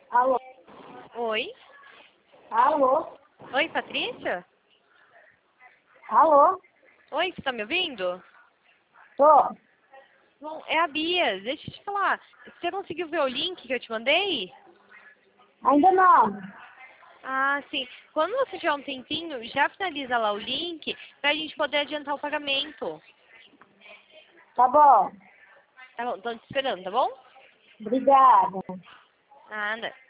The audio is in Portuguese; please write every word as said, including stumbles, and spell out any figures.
Alô? Oi? Alô? Oi, Patrícia? Alô? Oi, você tá me ouvindo? Tô. Bom, é a Bia. Deixa eu te falar. Você conseguiu ver o link que eu te mandei? Ainda não. Ah, sim. Quando você tiver um tempinho, já finaliza lá o link pra gente poder adiantar o pagamento. Tá bom. Tá bom, tô te esperando, tá bom? Obrigada. Nada.